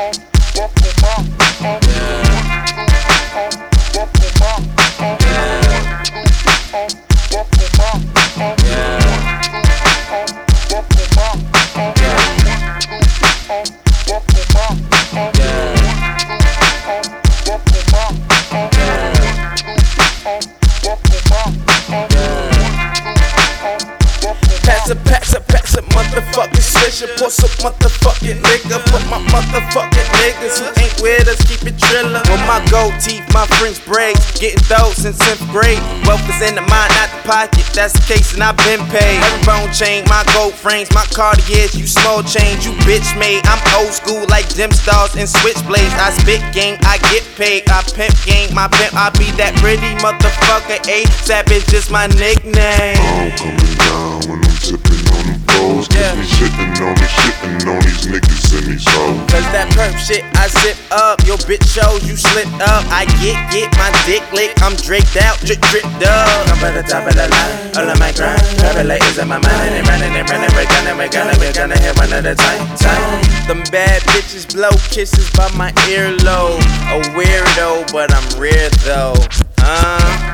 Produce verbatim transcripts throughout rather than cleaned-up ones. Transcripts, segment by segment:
Pass it, pass it, pass it, motherfucking swisher. Pour some motherfucking nigga. Put my motherfucking niggas who ain't with us, keep it drillin'. With my gold teeth, my French braids, getting those since tenth grade. Wealth is in the mind, not the pocket. That's the case, and I've been paid. Every bone chain, my gold frames, my Cartiers, you small change, you bitch made. I'm old school like gym stars and switchblades. I spit game, I get paid. I pimp game, my pimp, I be that pretty motherfucker. A Savage is my nickname. I'm coming down when I'm sippin' on them foes. Cause Yeah. we shittin' on and shittin' on these niggas and these hoes. Cause that perp shit, I zip up. Your bitch shows you slipped up. I get, get my dick licked. I'm draped out, drip, dripped up. I'm at the top of the line, all of my grind. Revelators in my mind, and they running, and running. We're gonna, we're gonna, we're gonna hit one at a time, time. Them bad bitches blow kisses by my earlobe. A weirdo, but I'm rare though. Uh.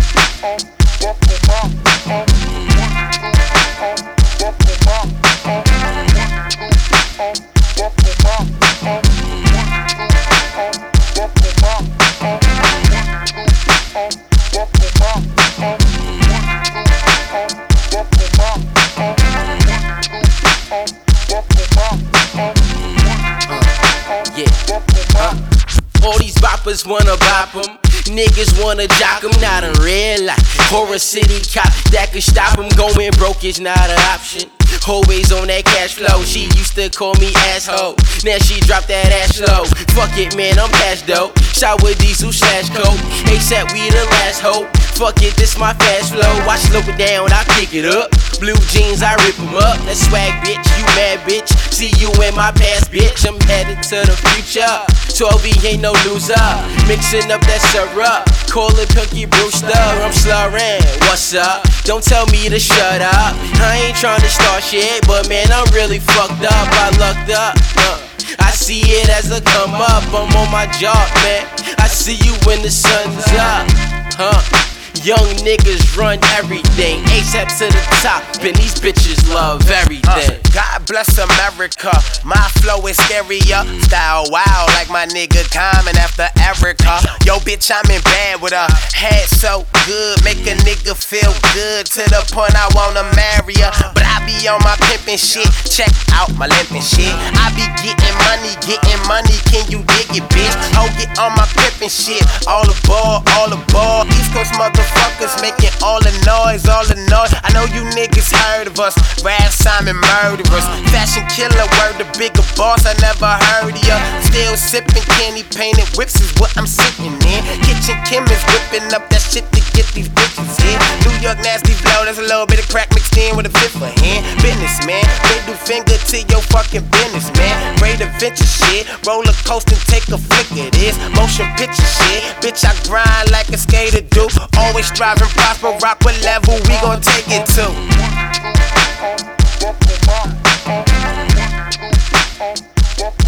All these boppers wanna bop 'em, niggas wanna jock 'em, not in real life. Horror City cop that could stop 'em, going broke is not an option. Always on that cash flow, she used to call me asshole. Now she dropped that ass low. Fuck it, man, I'm past dope. Shower diesel slash coke. ASAP, we the last hope. Fuck it, this my fast flow. I slow it down, I pick it up. Blue jeans, I rip 'em up. That swag, bitch, you mad, bitch. See you in my past, bitch. I'm headed to the future. twelve E ain't no loser. Mixing up that syrup. Call it Pinky Brewster. I'm slurring. What's up? Don't tell me to shut up. I ain't trying to start shit, but man, I'm really fucked up. I lucked up. Uh, I see it as a come up. I'm on my job, man. I see you when the sun's up. Huh? Young niggas run everything, ASAP to the top, and these bitches love everything. Uh, God bless America, my flow is scarier. Style wild like my nigga Common after Erica. Yo, bitch, I'm in bad with her. Head so good, make a nigga feel good to the point I wanna marry her. But I be on my pimpin' shit, check out my limpin' shit. I be getting money, getting money, can you dig it, bitch? Oh, get on my pimpin' shit, all aboard, all aboard. East Coast motherfuckers making all the noise, all the noise. I know you niggas heard of us, Rap Simon murderers, fashion killer, word the bigger boss, I never heard of ya. Still sippin' candy painted whips is what I'm sitting in. Kitchen Kim is whipping up that shit to get these bitches in. New York nasty flow, there's a little bit of crack mixed in with a fifth of hand. Businessman, middle finger to your fucking business, man. Great adventure shit, roller coaster, take a flick of this. Motion picture shit, bitch I grind like a skater do. Always striving, prosper, rock what level we gon' take it to.